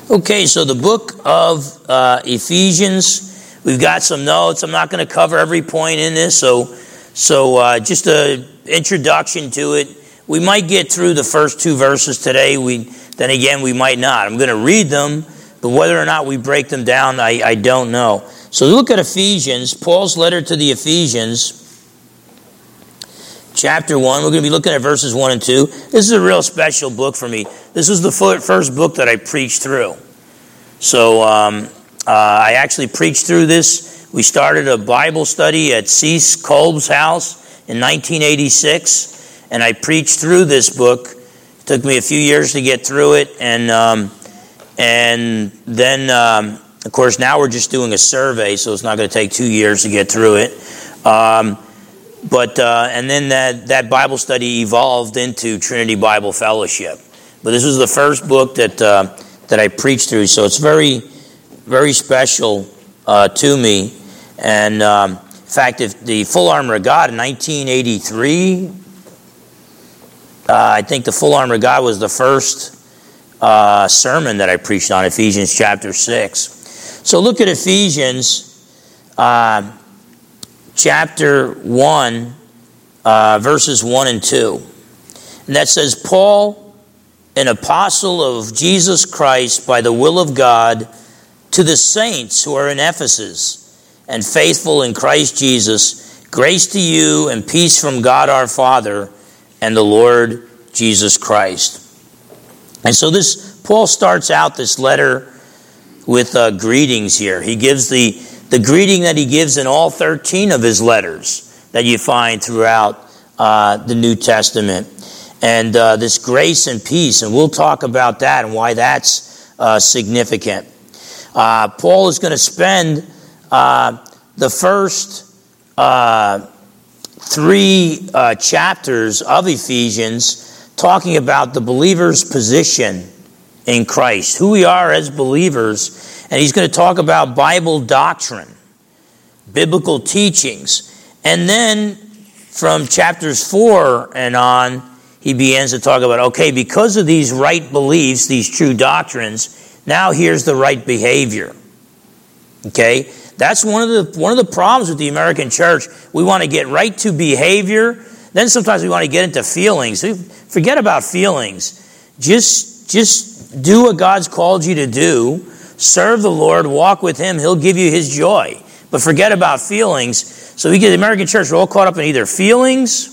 Okay, so the book of Ephesians, we've got some notes. I'm not going to cover every point in this, so just an introduction to it. We might get through the first two verses today. Then again, we might not. I'm going to read them, but whether or not we break them down, I don't know. So look at Ephesians, Paul's letter to the Ephesians, chapter 1. We're going to be looking at verses 1 and 2. This is a real special book for me. This was the first book that I preached through. So I actually preached through this. We started a Bible study at Cease Kolb's house in 1986, and I preached through this book. It took me a few years to get through it, and then, of course, now we're just doing a survey, so it's not going to take 2 years to get through it. And then that Bible study evolved into Trinity Bible Fellowship. But this was the first book that I preached through, so it's very, very special to me. And in fact, if the Full Armor of God in 1983, I think the Full Armor of God was the first sermon that I preached on Ephesians chapter 6. So look at Ephesians chapter 1, verses 1 and 2. And that says, Paul, an apostle of Jesus Christ by the will of God, to the saints who are in Ephesus and faithful in Christ Jesus, grace to you and peace from God our Father and the Lord Jesus Christ. And so Paul starts out this letter with greetings here. He gives the greeting that he gives in all 13 of his letters that you find throughout the New Testament. And this grace and peace, and we'll talk about that and why that's significant. Paul is going to spend the first 3 chapters of Ephesians talking about the believer's position in Christ, who we are as believers, and he's going to talk about Bible doctrine, biblical teachings, and then from chapters 4 and on, he begins to talk about, okay, because of these right beliefs, these true doctrines, now here's the right behavior. Okay? That's one of the problems with the American church. We want to get right to behavior. Then sometimes we want to get into feelings. Forget about feelings. Just do what God's called you to do. Serve the Lord. Walk with Him. He'll give you His joy. But forget about feelings. So we get the American church, we're all caught up in either feelings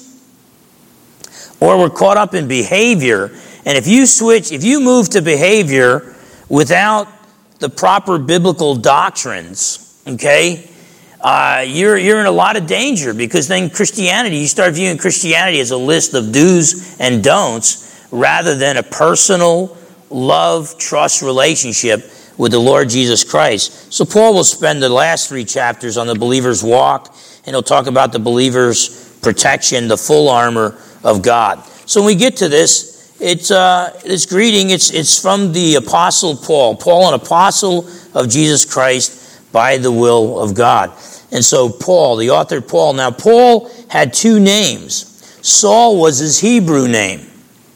or we're caught up in behavior. And if you move to behavior without the proper biblical doctrines, okay, you're in a lot of danger, because then you start viewing Christianity as a list of do's and don'ts rather than a personal love, trust relationship with the Lord Jesus Christ. So Paul will spend the last 3 chapters on the believer's walk, and he'll talk about the believer's protection, the full armor of God. So when we get to this, this greeting, it's from the Apostle Paul. Paul, an apostle of Jesus Christ by the will of God. And so Paul, the author Paul. Now Paul had 2 names. Saul was his Hebrew name.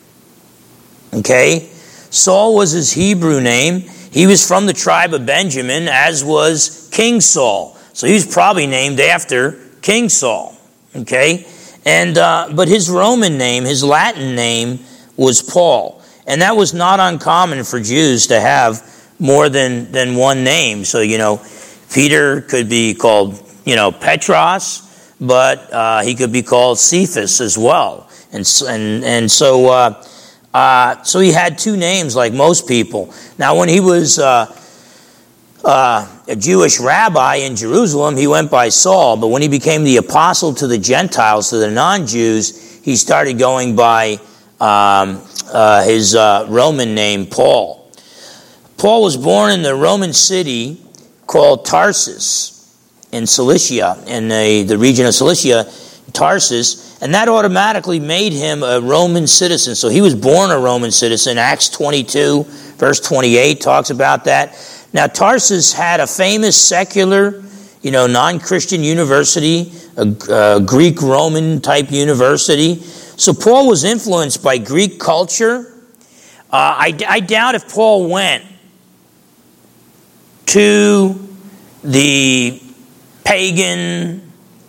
Okay? Saul was his Hebrew name. He was from the tribe of Benjamin, as was King Saul. So he was probably named after King Saul. Okay? And but his Roman name, his Latin name, was Paul. And that was not uncommon for Jews to have more than one name. So, Peter could be called, Petros, but he could be called Cephas as well. And so he had 2 names like most people. Now, when he was a Jewish rabbi in Jerusalem, he went by Saul. But when he became the apostle to the Gentiles, to the non-Jews, he started going by his Roman name, Paul. Paul was born in the Roman city called Tarsus in Cilicia, in the region of Cilicia, Tarsus, and that automatically made him a Roman citizen. So he was born a Roman citizen. Acts 22, verse 28 talks about that. Now, Tarsus had a famous secular, non-Christian university, a Greek-Roman type university. So Paul was influenced by Greek culture. I doubt if Paul went to the pagan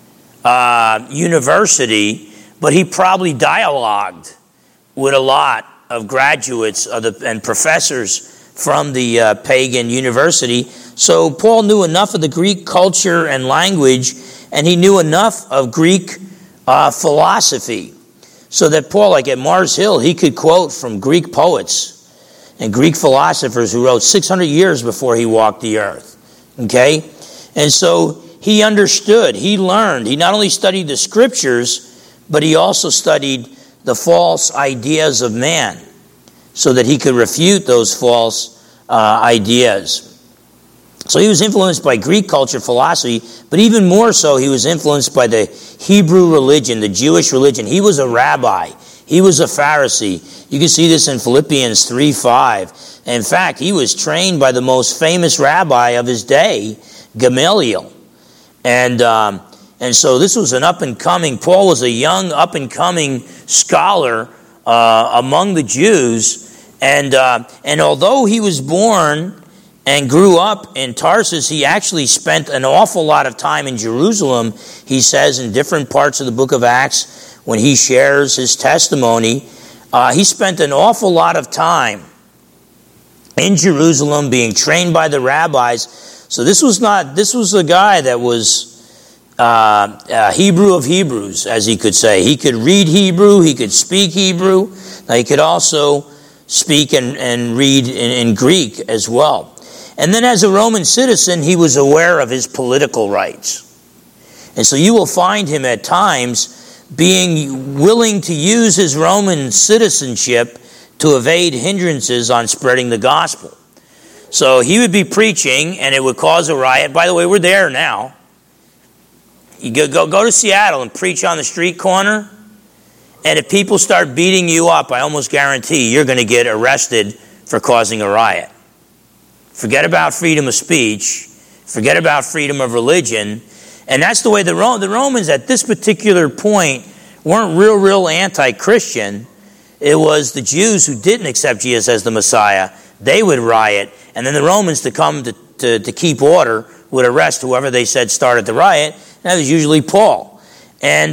university, but he probably dialogued with a lot of graduates and professors from the pagan university. So Paul knew enough of the Greek culture and language, and he knew enough of Greek philosophy, so that Paul, like at Mars Hill, he could quote from Greek poets and Greek philosophers who wrote 600 years before he walked the earth. Okay? And so he understood, he learned. He not only studied the scriptures, but he also studied the false ideas of man, so that he could refute those false ideas. So he was influenced by Greek culture, philosophy, but even more so, he was influenced by the Hebrew religion, the Jewish religion. He was a rabbi. He was a Pharisee. You can see this in Philippians 3:5. In fact, he was trained by the most famous rabbi of his day, Gamaliel. And so this was an up-and-coming, Paul was a young, up-and-coming scholar among the Jews. And although he was born and grew up in Tarsus, he actually spent an awful lot of time in Jerusalem. He says in different parts of the book of Acts, when he shares his testimony, he spent an awful lot of time in Jerusalem being trained by the rabbis. So this was a guy that was Hebrew of Hebrews, as he could say. He could read Hebrew, he could speak Hebrew. Now he could also speak and read in Greek as well. And then as a Roman citizen, he was aware of his political rights. And so you will find him at times being willing to use his Roman citizenship to evade hindrances on spreading the gospel. So he would be preaching, and it would cause a riot. By the way, we're there now. You go to Seattle and preach on the street corner, and if people start beating you up, I almost guarantee you're going to get arrested for causing a riot. Forget about freedom of speech. Forget about freedom of religion. And that's the way the Romans at this particular point weren't real anti-Christian. It was the Jews who didn't accept Jesus as the Messiah. They would riot. And then the Romans, to come to keep order, would arrest whoever they said started the riot. And that was usually Paul. And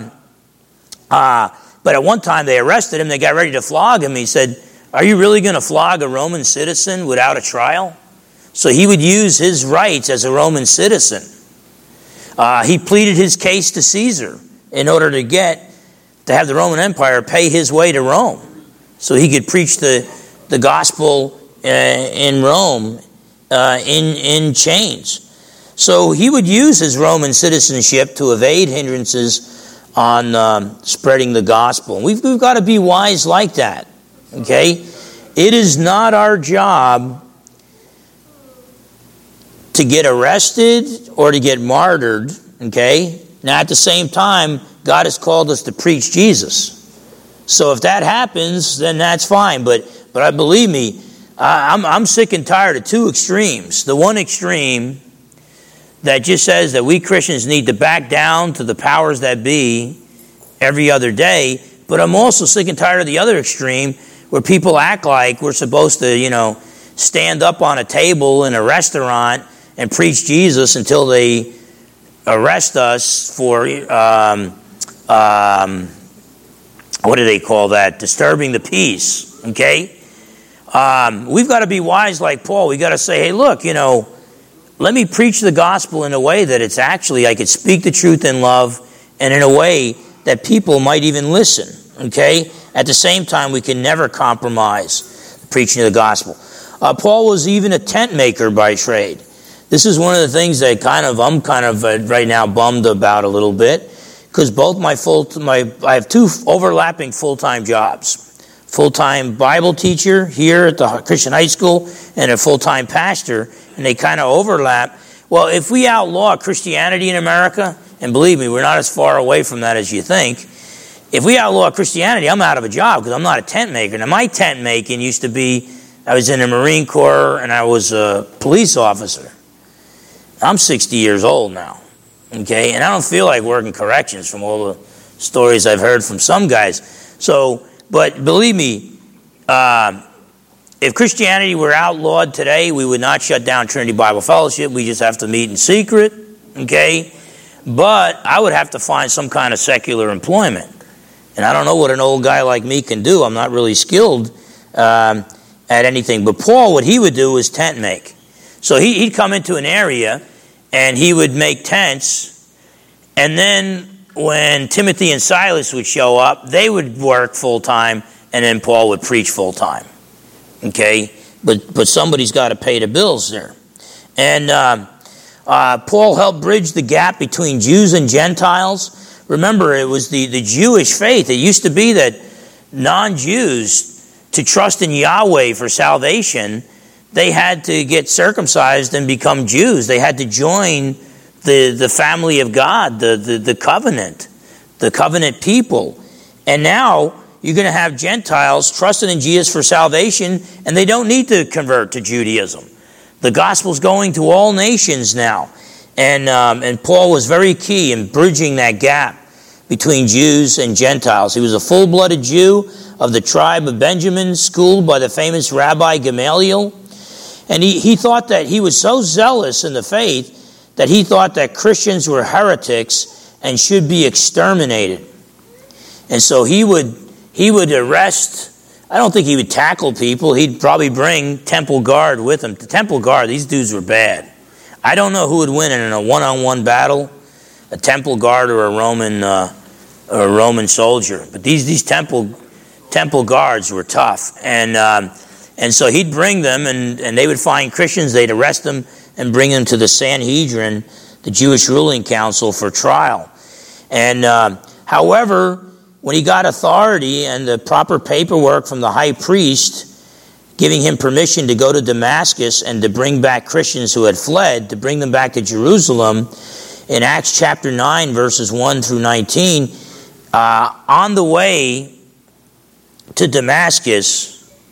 but at one time they arrested him. They got ready to flog him. He said, "Are you really going to flog a Roman citizen without a trial?" So he would use his rights as a Roman citizen. He pleaded his case to Caesar in order to have the Roman Empire pay his way to Rome, so he could preach the gospel in Rome in chains. So he would use his Roman citizenship to evade hindrances on spreading the gospel. And we've got to be wise like that. Okay? It is not our job to get arrested or to get martyred. Okay? Now at the same time, God has called us to preach Jesus. So if that happens, then that's fine. But believe me, I'm sick and tired of two extremes. The one extreme that just says that we Christians need to back down to the powers that be every other day. But I'm also sick and tired of the other extreme where people act like we're supposed to, stand up on a table in a restaurant and preach Jesus until they arrest us for, what do they call that? Disturbing the peace, okay? We've got to be wise like Paul. We've got to say, hey, look, let me preach the gospel in a way that it's actually, I could speak the truth in love, and in a way that people might even listen, okay? At the same time, we can never compromise the preaching of the gospel. Paul was even a tent maker by trade. This is one of the things that I'm kind of right now bummed about a little bit, because both I have two overlapping full-time jobs. Full-time Bible teacher here at the Christian high school and a full-time pastor, and they kind of overlap. Well, if we outlaw Christianity in America, and believe me, we're not as far away from that as you think. If we outlaw Christianity, I'm out of a job because I'm not a tent maker. Now, my tent making used to be, I was in the Marine Corps and I was a police officer. I'm 60 years old now, okay? And I don't feel like working corrections from all the stories I've heard from some guys. So, but believe me, if Christianity were outlawed today, we would not shut down Trinity Bible Fellowship. We just have to meet in secret, okay? But I would have to find some kind of secular employment. And I don't know what an old guy like me can do. I'm not really skilled at anything. But Paul, what he would do was tent make. So he'd come into an area and he would make tents. And then when Timothy and Silas would show up, they would work full-time, and then Paul would preach full-time. Okay? But somebody's got to pay the bills there. And Paul helped bridge the gap between Jews and Gentiles. Remember, it was the Jewish faith. It used to be that non-Jews, to trust in Yahweh for salvation, they had to get circumcised and become Jews. They had to join the family of God, the covenant people. And now you're going to have Gentiles trusting in Jesus for salvation, and they don't need to convert to Judaism. The gospel's going to all nations now. And Paul was very key in bridging that gap between Jews and Gentiles. He was a full-blooded Jew of the tribe of Benjamin, schooled by the famous Rabbi Gamaliel. And he thought that he was so zealous in the faith that he thought that Christians were heretics and should be exterminated. And so he would arrest. I don't think he would tackle people. He'd probably bring temple guard with him. The temple guard, these dudes were bad. I don't know who would win in a one-on-one battle, a temple guard or a Roman soldier. But these temple guards were tough. And so he'd bring them, and they would find Christians. They'd arrest them and bring them to the Sanhedrin, the Jewish ruling council, for trial. And however, when he got authority and the proper paperwork from the high priest giving him permission to go to Damascus and to bring back Christians who had fled, to bring them back to Jerusalem, in Acts chapter 9, verses 1 through 19, on the way to Damascus,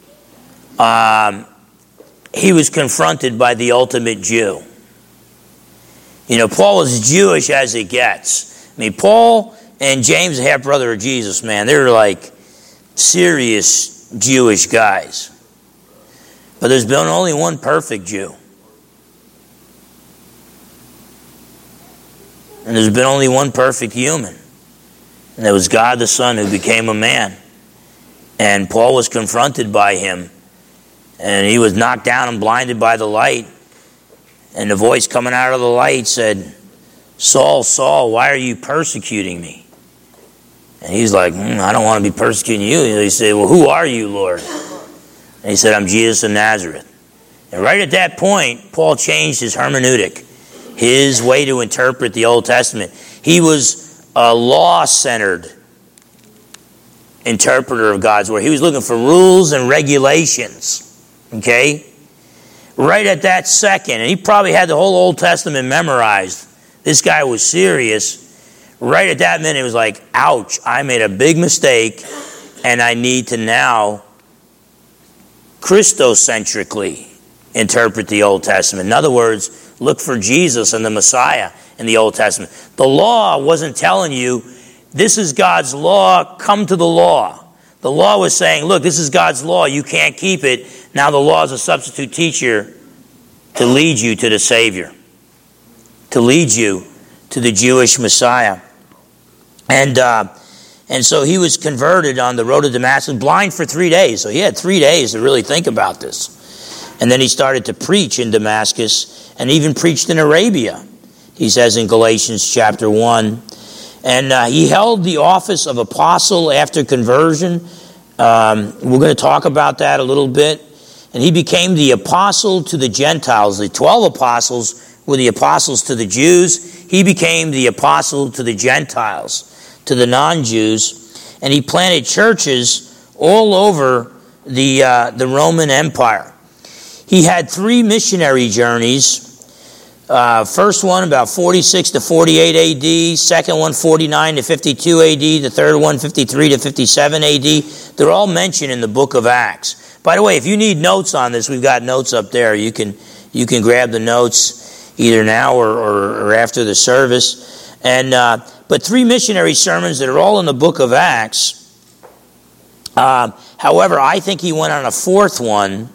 he was confronted by the ultimate Jew. You know, Paul was as Jewish as it gets. I mean, Paul and James, the half-brother of Jesus, man, they were like serious Jewish guys. But there's been only one perfect Jew. And there's been only one perfect human. And it was God the Son who became a man. And Paul was confronted by him. And he was knocked down and blinded by the light. And the voice coming out of the light said, "Saul, Saul, why are you persecuting me?" And he's like, "I don't want to be persecuting you." And he said, "Well, who are you, Lord?" And he said, "I'm Jesus of Nazareth." And right at that point, Paul changed his hermeneutic, his way to interpret the Old Testament. He was a law-centered interpreter of God's Word. He was looking for rules and regulations. Okay? Right at that second, and he probably had the whole Old Testament memorized. This guy was serious. Right at that minute, it was like, ouch, I made a big mistake, and I need to now Christocentrically interpret the Old Testament. In other words, look for Jesus and the Messiah in the Old Testament. The law wasn't telling you, this is God's law, come to the law. The law was saying, look, this is God's law, you can't keep it. Now the law is a substitute teacher to lead you to the Savior, to lead you to the Jewish Messiah. And so he was converted on the road to Damascus, blind for 3 days. So he had 3 days to really think about this. And then he started to preach in Damascus and even preached in Arabia, he says in Galatians chapter 1. And he held the office of apostle after conversion. We're going to talk about that a little bit. And he became the apostle to the Gentiles. The 12 apostles were the apostles to the Jews. He became the apostle to the Gentiles, to the non-Jews. And he planted churches all over the Roman Empire. He had 3 missionary journeys. First one about 46 to 48 AD, second one 49 to 52 AD, the third one 53 to 57 AD. They're all mentioned in the book of Acts. By the way, if you need notes on this, we've got notes up there. You can grab the notes either now or after the service. And but 3 missionary sermons that are all in the book of Acts. However, I think he went on a fourth one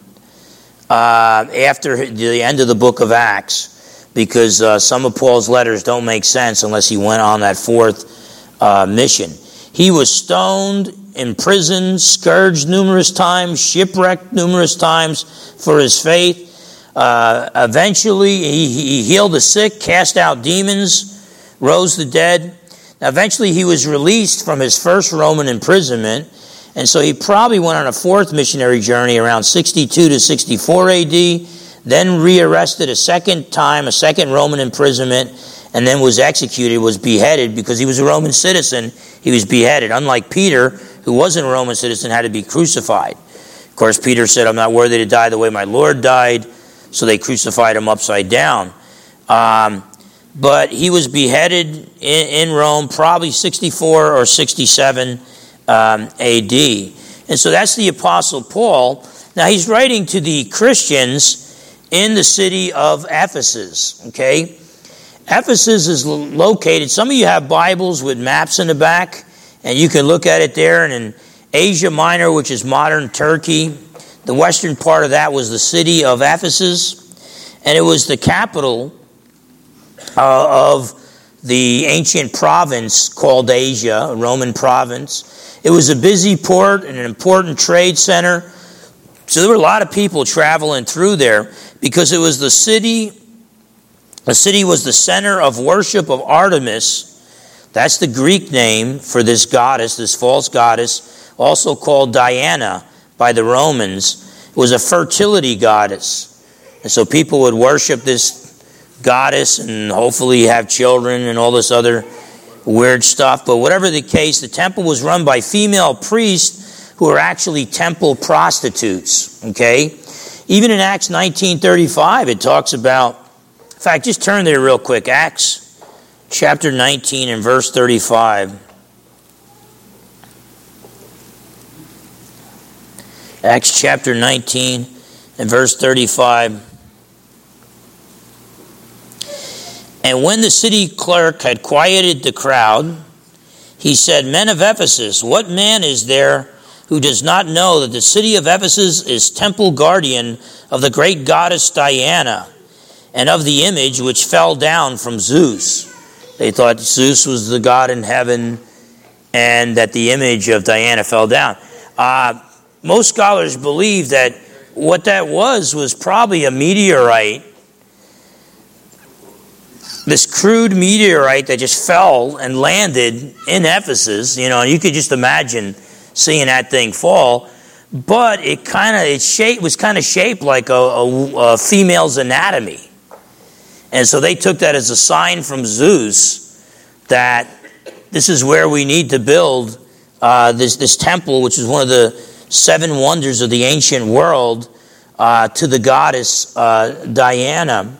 after the end of the book of Acts, because some of Paul's letters don't make sense unless he went on that fourth mission. He was stoned, imprisoned, scourged numerous times, shipwrecked numerous times for his faith. Eventually, he healed the sick, cast out demons, rose the dead. Now, eventually, he was released from his first Roman imprisonment, and so he probably went on a fourth missionary journey around 62 to 64 AD, then rearrested a second time, a second Roman imprisonment, and then was executed, was beheaded because he was a Roman citizen. He was beheaded, unlike Peter, who wasn't a Roman citizen, had to be crucified. Of course, Peter said, "I'm not worthy to die the way my Lord died," so they crucified him upside down. But he was beheaded in Rome, probably 64 or 67 AD. And so that's the Apostle Paul. Now he's writing to the Christians in the city of Ephesus, okay? Ephesus is located, some of you have Bibles with maps in the back, and you can look at it there, and in Asia Minor, which is modern Turkey, the western part of that was the city of Ephesus, and it was the capital of the ancient province called Asia, a Roman province. It was a busy port and an important trade center. So there were a lot of people traveling through there because it was the city. The city was the center of worship of Artemis. That's the Greek name for this goddess, this false goddess, also called Diana by the Romans. It was a fertility goddess. And so people would worship this goddess and hopefully have children and all this other weird stuff. But whatever the case, the temple was run by female priests who were actually temple prostitutes. Okay? Even in Acts 19:35, it talks about, in fact, just turn there real quick. Acts chapter 19 and verse 35. Acts chapter 19 and verse 35. And when the city clerk had quieted the crowd, he said, "Men of Ephesus, what man is there who does not know that the city of Ephesus is temple guardian of the great goddess Diana and of the image which fell down from Zeus?" They thought Zeus was the god in heaven and that the image of Diana fell down. Most scholars believe that what that was probably a meteorite. This crude meteorite that just fell and landed in Ephesus, and you could just imagine seeing that thing fall. But it was kind of shaped like a female's anatomy, and so they took that as a sign from Zeus that this is where we need to build this temple, which is one of the seven wonders of the ancient world, to the goddess Diana,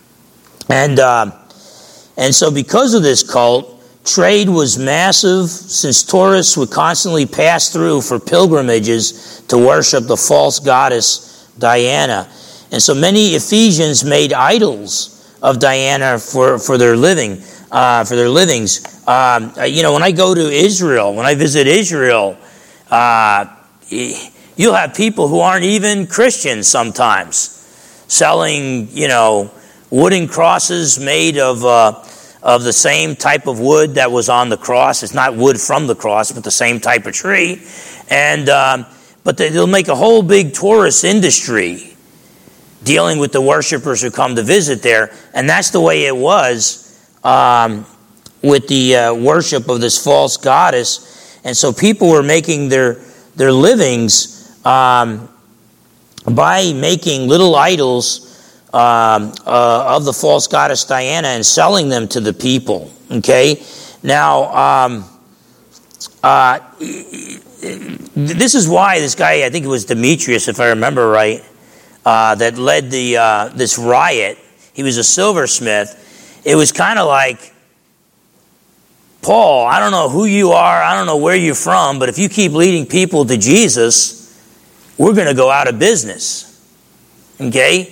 and so because of this cult, trade was massive, since tourists would constantly pass through for pilgrimages to worship the false goddess Diana. And so many Ephesians made idols of Diana for their livings. When I go to Israel, when I visit Israel, you'll have people who aren't even Christians sometimes selling, wooden crosses made of the same type of wood that was on the cross. It's not wood from the cross, but the same type of tree. And but they'll make a whole big tourist industry dealing with the worshipers who come to visit there. And that's the way it was with the worship of this false goddess. And so people were making their livings by making little idols of the false goddess Diana and selling them to the people. Okay, now this is why this guy, I think it was Demetrius, if I remember right, that led this riot. He was a silversmith. It was kind of like, Paul, I don't know who you are, I don't know where you're from, but if you keep leading people to Jesus, we're going to go out of business. Okay?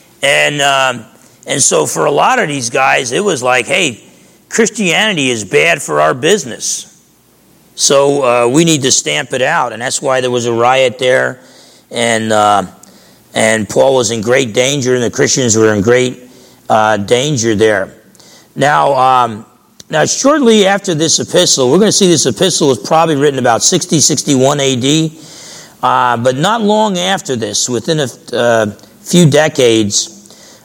And so for a lot of these guys, it was like, hey, Christianity is bad for our business. So we need to stamp it out, and that's why there was a riot there, and Paul was in great danger, and the Christians were in great danger there. Now, shortly after this epistle, we're going to see this epistle was probably written about 60, 61 A.D., but not long after this, within a few decades,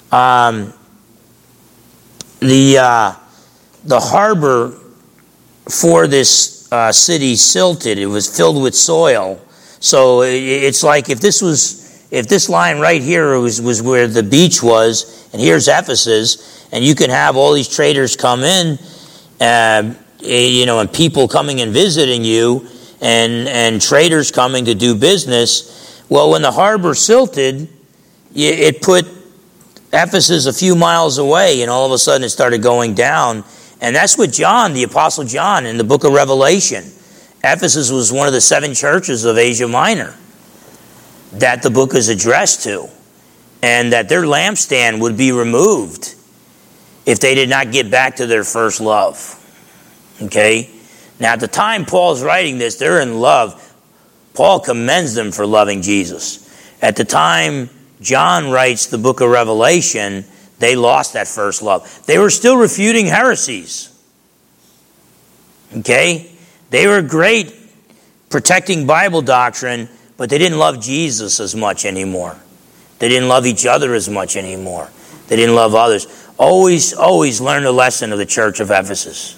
the harbor for this city silted. It was filled with soil. So it's like if this line right here was where the beach was, and here's Ephesus, and you can have all these traders come in, and people coming and visiting you, and traders coming to do business. Well, when the harbor silted, it put Ephesus a few miles away, and all of a sudden it started going down. And that's what John, the Apostle John, in the book of Revelation, Ephesus was one of the 7 churches of Asia Minor that the book is addressed to, and that their lampstand would be removed if they did not get back to their first love. Okay? Now, at the time Paul's writing this, they're in love. Paul commends them for loving Jesus. At the time John writes the book of Revelation, they lost that first love. They were still refuting heresies. Okay? They were great protecting Bible doctrine, but they didn't love Jesus as much anymore. They didn't love each other as much anymore. They didn't love others. Always learn the lesson of the church of Ephesus.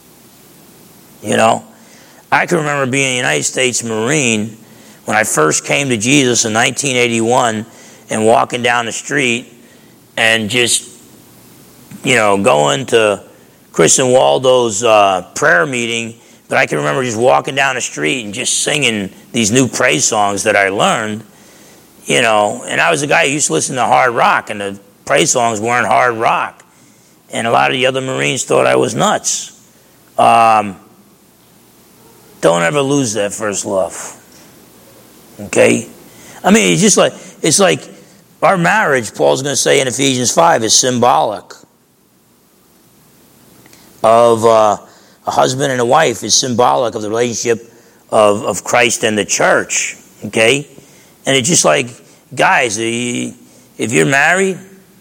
I can remember being a United States Marine when I first came to Jesus in 1981 and walking down the street and just, going to Chris and Waldo's prayer meeting. But I can remember just walking down the street and just singing these new praise songs that I learned, and I was a guy who used to listen to hard rock, and the praise songs weren't hard rock. And a lot of the other Marines thought I was nuts. Don't ever lose that first love. Okay? I mean, it's like our marriage, Paul's going to say in Ephesians 5, is symbolic of a husband and a wife, is symbolic of the relationship of Christ and the church. Okay? And it's just like, guys, if you're married,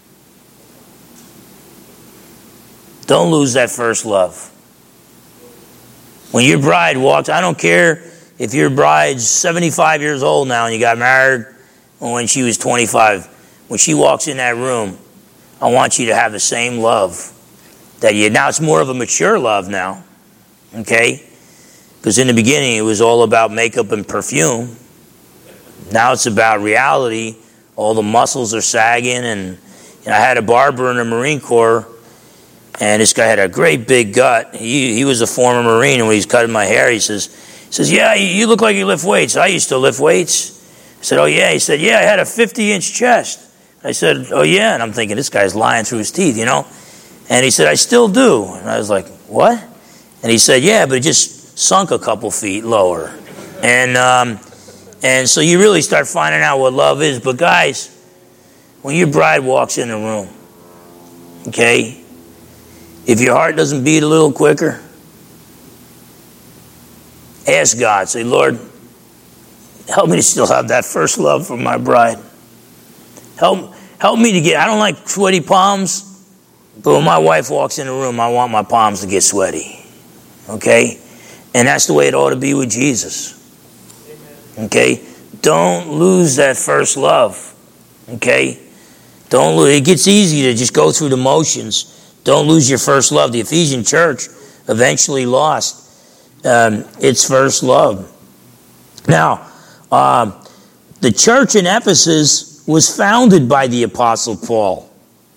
don't lose that first love. When your bride walks, I don't care if your bride's 75 years old now and you got married when she was 25. When she walks in that room, I want you to have the same love that you. Now it's more of a mature love now, okay? Because in the beginning it was all about makeup and perfume. Now it's about reality. All the muscles are sagging, and I had a barber in the Marine Corps, and this guy had a great big gut. He was a former Marine, and when he's cutting my hair, he says, yeah, you look like you lift weights. I used to lift weights. I said, oh yeah. He said, yeah, I had a 50-inch chest. I said, oh yeah. And I'm thinking, this guy's lying through his teeth, And he said, I still do. And I was like, what? And he said, yeah, but it just sunk a couple feet lower. And so you really start finding out what love is. But guys, when your bride walks in the room, okay, if your heart doesn't beat a little quicker, ask God. Say, Lord, help me to still have that first love for my bride. Help me to get, I don't like sweaty palms, but when my wife walks in the room, I want my palms to get sweaty. Okay? And that's the way it ought to be with Jesus. Okay? Don't lose that first love. Okay? Don't lose. It gets easy to just go through the motions. Don't lose your first love. The Ephesian church eventually lost its first love. Now, the church in Ephesus was founded by the Apostle Paul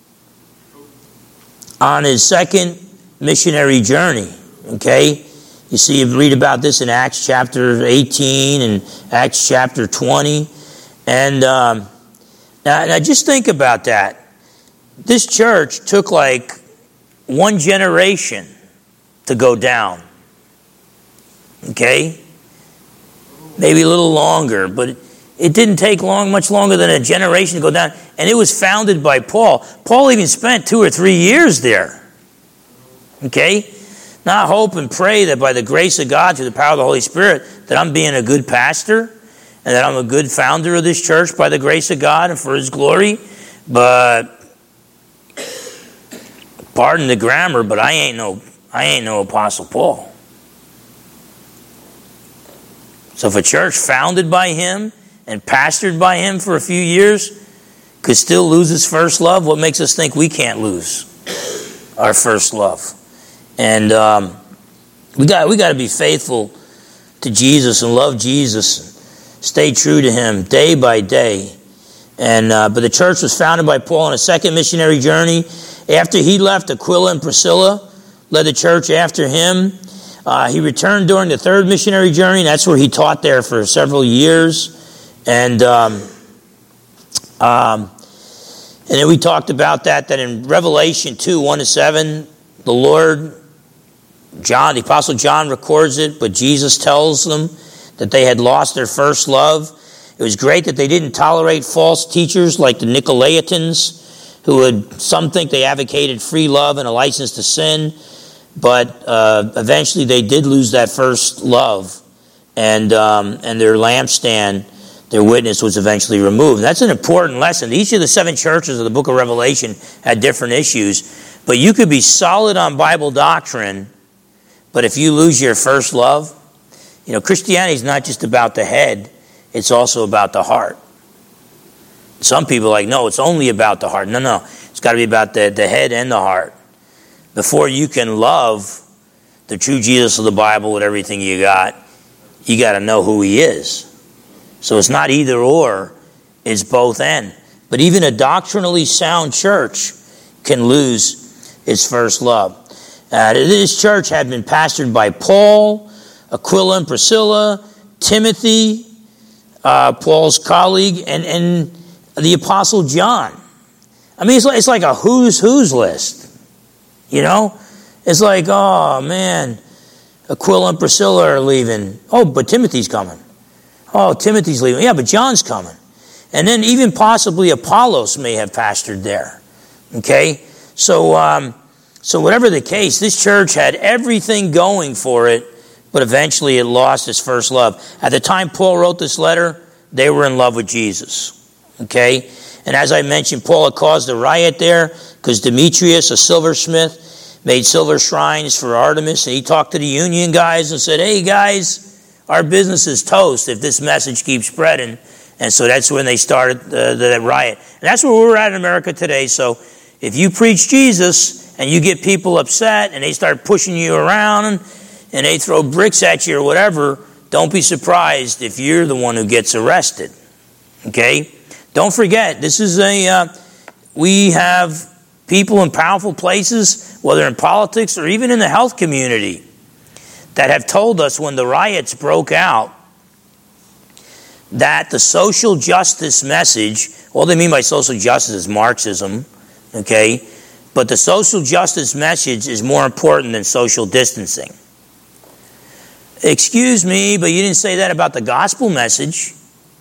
on his second missionary journey. Okay? You see, you read about this in Acts chapter 18 and Acts chapter 20. And now just think about that. This church took like one generation to go down. Okay? Maybe a little longer, but it didn't take much longer than a generation to go down. And it was founded by Paul. Paul even spent 2 or 3 years there. Okay? Not hope and pray that by the grace of God, through the power of the Holy Spirit, that I'm being a good pastor and that I'm a good founder of this church by the grace of God and for His glory. But, pardon the grammar, but I ain't no Apostle Paul. So if a church founded by him and pastored by him for a few years could still lose its first love, what makes us think we can't lose our first love? And we got to be faithful to Jesus and love Jesus, stay true to Him day by day. And but the church was founded by Paul on a second missionary journey. After he left, Aquila and Priscilla led the church after him. He returned during the third missionary journey. That's where he taught there for several years. And then we talked about that in Revelation 2, 1-7, the Apostle John records it, but Jesus tells them that they had lost their first love. It was great that they didn't tolerate false teachers like the Nicolaitans, some think they advocated free love and a license to sin. But eventually they did lose that first love, and their lampstand, their witness, was eventually removed. That's an important lesson. Each of the 7 churches of the book of Revelation had different issues, but you could be solid on Bible doctrine, but if you lose your first love, Christianity is not just about the head, it's also about the heart. Some people are like, no, it's only about the heart. No, it's got to be about the head and the heart. Before you can love the true Jesus of the Bible with everything you got to know who He is. So it's not either or, it's both and. But even a doctrinally sound church can lose its first love. This church had been pastored by Paul, Aquila and Priscilla, Timothy, Paul's colleague, and the Apostle John. I mean, it's like a who's list. It's like, oh man, Aquila and Priscilla are leaving. Oh, but Timothy's coming. Oh, Timothy's leaving. Yeah, but John's coming. And then even possibly Apollos may have pastored there. Okay? So whatever the case, this church had everything going for it, but eventually it lost its first love. At the time Paul wrote this letter, they were in love with Jesus. Okay? And as I mentioned, Paul had caused a riot there because Demetrius, a silversmith, made silver shrines for Artemis. And he talked to the union guys and said, hey guys, our business is toast if this message keeps spreading. And so that's when they started the riot. And that's where we're at in America today. So if you preach Jesus and you get people upset and they start pushing you around and they throw bricks at you or whatever, don't be surprised if you're the one who gets arrested. Okay? Don't forget, we have people in powerful places, whether in politics or even in the health community, that have told us when the riots broke out that the social justice message, all they mean by social justice is Marxism, okay? But the social justice message is more important than social distancing. Excuse me, but you didn't say that about the gospel message.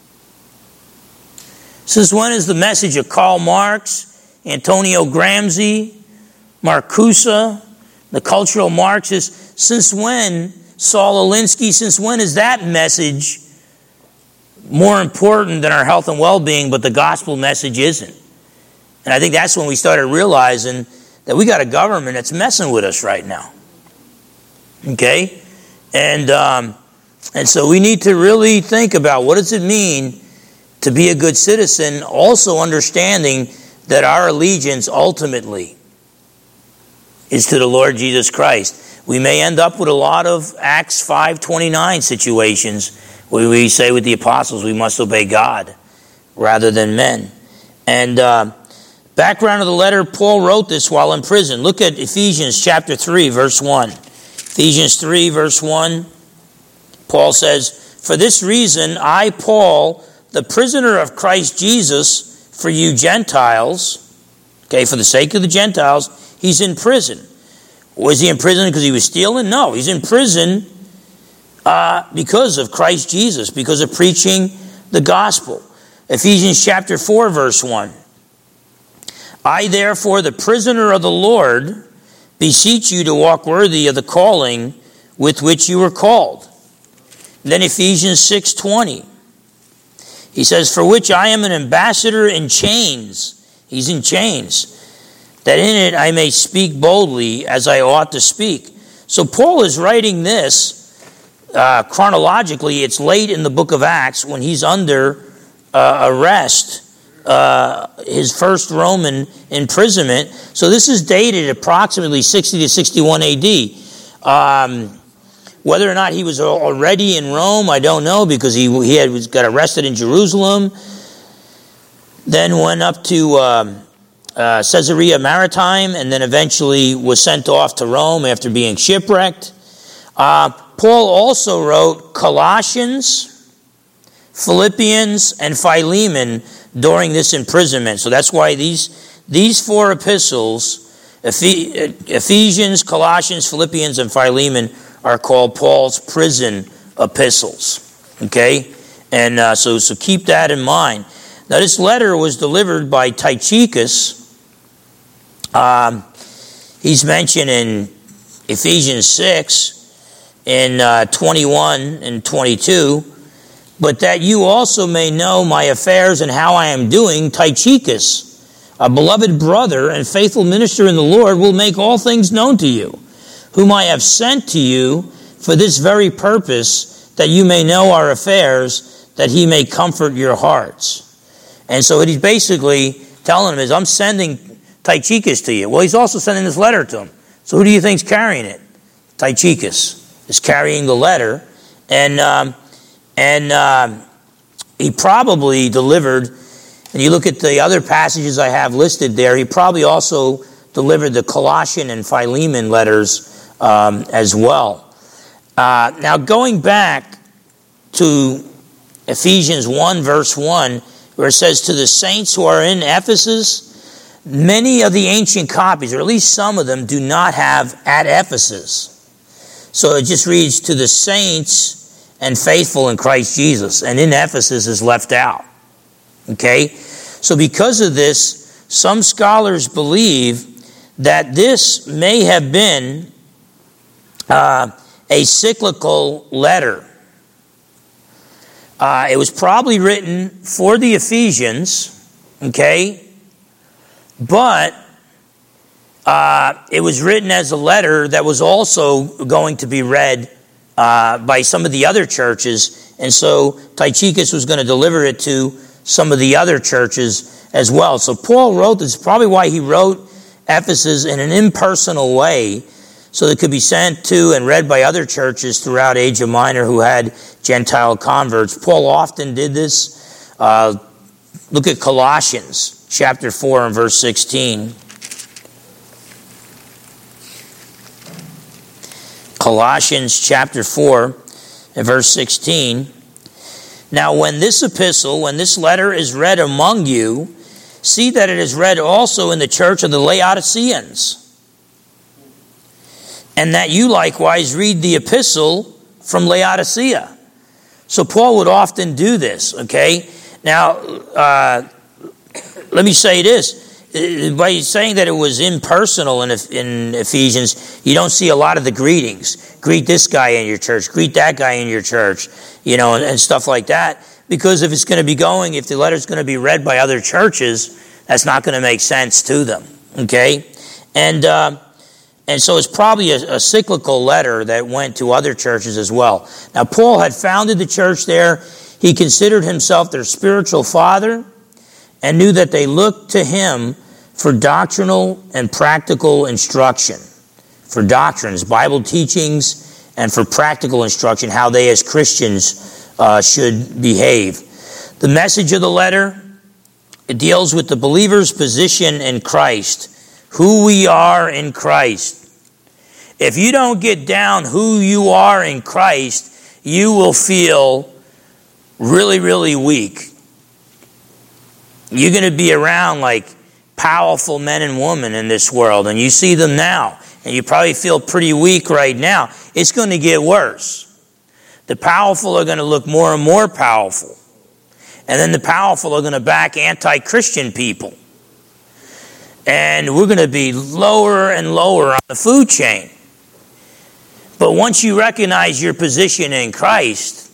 Since when is the message of Karl Marx, Antonio Gramsci, Marcuse, the cultural Marxists, since when, Saul Alinsky, since when is that message more important than our health and well-being, but the gospel message isn't? And I think that's when we started realizing that we got a government that's messing with us right now. Okay? And so we need to really think about what does it mean to be a good citizen, also understanding that our allegiance ultimately is to the Lord Jesus Christ. We may end up with a lot of Acts 5:29 situations where we say with the apostles we must obey God rather than men. And background of the letter, Paul wrote this while in prison. Look at Ephesians chapter 3, verse 1. Ephesians 3, verse 1, Paul says, for this reason I, Paul, the prisoner of Christ Jesus, for you Gentiles, okay, for the sake of the Gentiles, he's in prison. Was he in prison because he was stealing? No, he's in prison because of Christ Jesus, because of preaching the gospel. Ephesians chapter 4, verse 1. I, therefore, the prisoner of the Lord, beseech you to walk worthy of the calling with which you were called. And then Ephesians 6:20. He says, for which I am an ambassador in chains. He's in chains. That in it I may speak boldly as I ought to speak. So Paul is writing this chronologically. It's late in the book of Acts when he's under arrest, his first Roman imprisonment. So this is dated approximately 60 to 61 AD. Whether or not he was already in Rome, I don't know, because he got arrested in Jerusalem, then went up to Caesarea Maritime, and then eventually was sent off to Rome after being shipwrecked. Paul also wrote Colossians, Philippians, and Philemon during this imprisonment. So that's why these four epistles, Ephesians, Colossians, Philippians, and Philemon, are called Paul's prison epistles. Okay? And so keep that in mind. Now, this letter was delivered by Tychicus. He's mentioned in Ephesians 6 in 21 and 22. But that you also may know my affairs and how I am doing, Tychicus, a beloved brother and faithful minister in the Lord, will make all things known to you, whom I have sent to you for this very purpose, that you may know our affairs, that he may comfort your hearts. And so what he's basically telling him is, I'm sending Tychicus to you. Well, he's also sending this letter to him. So who do you think's carrying it? Tychicus is carrying the letter, and he probably delivered, and you look at the other passages I have listed there, he probably also delivered the Colossian and Philemon letters as well. Now, going back to Ephesians 1, verse 1, where it says, to the saints who are in Ephesus, many of the ancient copies, or at least some of them, do not have at Ephesus. So it just reads, to the saints and faithful in Christ Jesus. And in Ephesus is left out. Okay? So because of this, some scholars believe that this may have been a cyclical letter. It was probably written for the Ephesians, okay? But it was written as a letter that was also going to be read by some of the other churches, and so Tychicus was going to deliver it to some of the other churches as well. So Paul wrote this, probably why he wrote Ephesus in an impersonal way, so it could be sent to and read by other churches throughout Asia Minor who had Gentile converts. Paul often did this. Look at Colossians chapter 4 and verse 16. Colossians chapter 4 and verse 16. Now when this letter is read among you, see that it is read also in the church of the Laodiceans, and that you likewise read the epistle from Laodicea. So Paul would often do this, okay? Now, let me say this. By saying that it was impersonal in Ephesians, you don't see a lot of the greetings. Greet this guy in your church, greet that guy in your church, and stuff like that. Because if the letter's going to be read by other churches, that's not going to make sense to them, okay? And so it's probably a cyclical letter that went to other churches as well. Now, Paul had founded the church there. He considered himself their spiritual father and knew that they looked to him for doctrinal and practical instruction, for doctrines, Bible teachings, and for practical instruction, how they as Christians should behave. The message of the letter, it deals with the believer's position in Christ, who we are in Christ. If you don't get down who you are in Christ, you will feel really, really weak. You're going to be around like powerful men and women in this world, and you see them now, and you probably feel pretty weak right now. It's going to get worse. The powerful are going to look more and more powerful, and then the powerful are going to back anti-Christian people. And we're going to be lower and lower on the food chain. But once you recognize your position in Christ,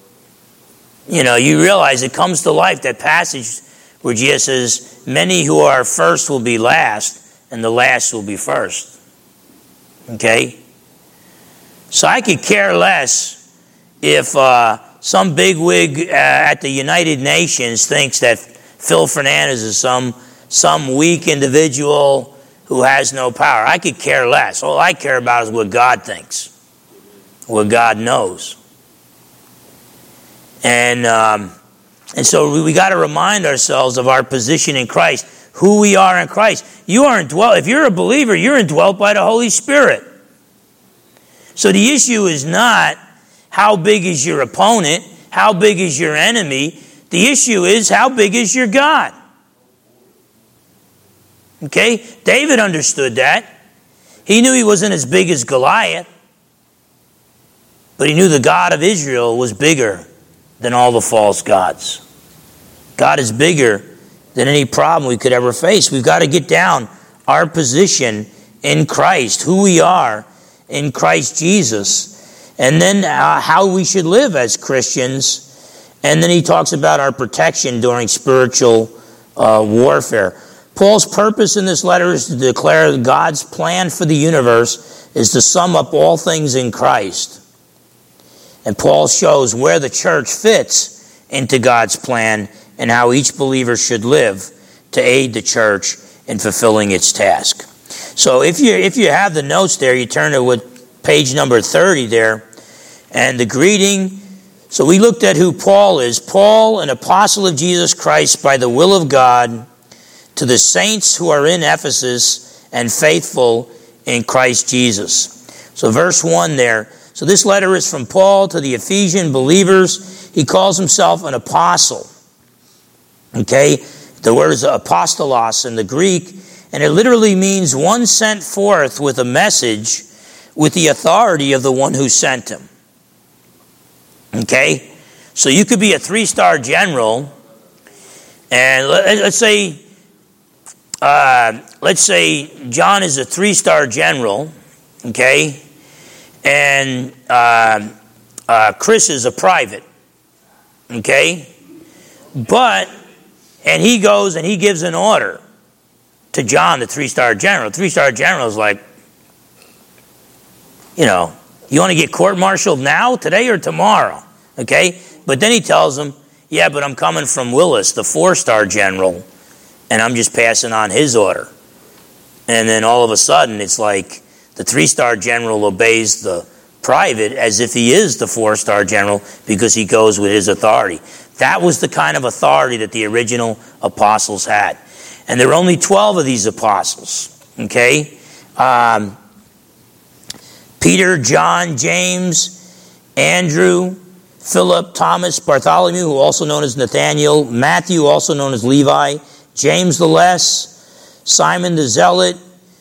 you realize it comes to life, that passage where Jesus says, many who are first will be last, and the last will be first. Okay? So I could care less if some bigwig at the United Nations thinks that Phil Fernandez is some weak individual who has no power. I could care less. All I care about is what God thinks, what God knows. And so we got to remind ourselves of our position in Christ, who we are in Christ. If you're a believer, you're indwelt by the Holy Spirit. So the issue is not how big is your opponent, how big is your enemy. The issue is how big is your God. Okay? David understood that. He knew he wasn't as big as Goliath, but he knew the God of Israel was bigger than all the false gods. God is bigger than any problem we could ever face. We've got to get down our position in Christ, who we are in Christ Jesus, and then how we should live as Christians. And then he talks about our protection during spiritual warfare. Paul's purpose in this letter is to declare God's plan for the universe is to sum up all things in Christ. And Paul shows where the church fits into God's plan and how each believer should live to aid the church in fulfilling its task. So if you have the notes there, you turn to page number 30 there, and the greeting. So we looked at who Paul is. Paul, an apostle of Jesus Christ by the will of God, to the saints who are in Ephesus and faithful in Christ Jesus. So verse 1 there. So this letter is from Paul to the Ephesian believers. He calls himself an apostle. Okay? The word is apostolos in the Greek, and it literally means one sent forth with a message with the authority of the one who sent him. Okay? So you could be a 3-star general, and let's say John is a 3-star general, okay? And Chris is a private, okay? And he goes and he gives an order to John, the 3-star general. 3-star general is like, you want to get court-martialed now, today, or tomorrow? Okay? But then he tells him, yeah, but I'm coming from Willis, the 4-star general, and I'm just passing on his order. And then all of a sudden, it's like the 3-star general obeys the private as if he is the 4-star general because he goes with his authority. That was the kind of authority that the original apostles had. And there were only 12 of these apostles. Okay? Peter, John, James, Andrew, Philip, Thomas, Bartholomew, who also known as Nathaniel, Matthew, also known as Levi, James the Less, Simon the Zealot,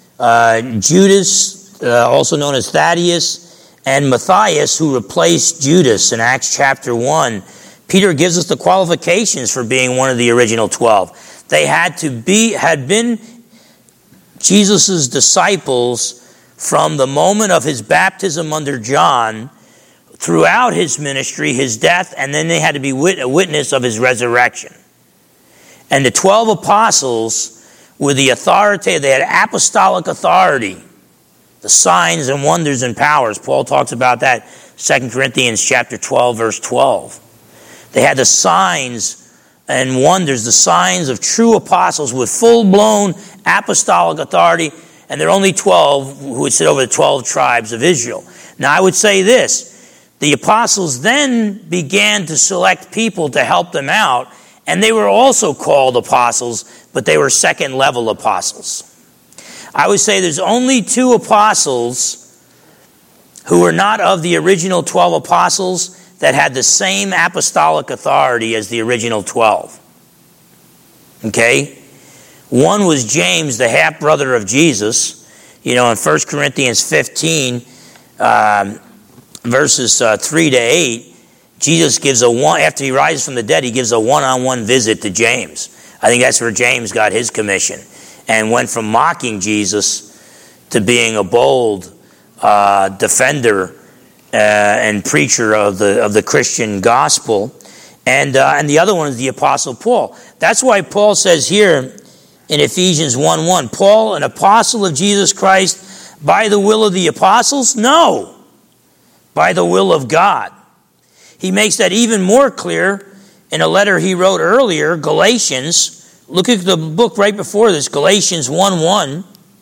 Judas, also known as Thaddeus, and Matthias, who replaced Judas in Acts chapter 1. Peter gives us the qualifications for being one of the original 12. They had been Jesus' disciples from the moment of his baptism under John, throughout his ministry, his death, and then they had to be a witness of his resurrection. And the 12 apostles were the authority, they had apostolic authority, the signs and wonders and powers. Paul talks about that, 2 Corinthians chapter 12, verse 12. They had the signs and wonders, the signs of true apostles with full-blown apostolic authority, and there are only 12 who would sit over the 12 tribes of Israel. Now, I would say this. The apostles then began to select people to help them out, and they were also called apostles, but they were second-level apostles. I would say there's only 2 apostles who were not of the original 12 apostles that had the same apostolic authority as the original 12. Okay? One was James, the half-brother of Jesus. In 1 Corinthians 15, verses 3 to 8, Jesus gives after he rises from the dead, he gives a one-on-one visit to James. I think that's where James got his commission. and went from mocking Jesus to being a bold defender and preacher of the Christian gospel. And the other one is the Apostle Paul. That's why Paul says here in Ephesians 1:1, Paul, an apostle of Jesus Christ, by the will of the apostles? No, by the will of God. He makes that even more clear in a letter he wrote earlier, Galatians. Look at the book right before this, Galatians 1:1.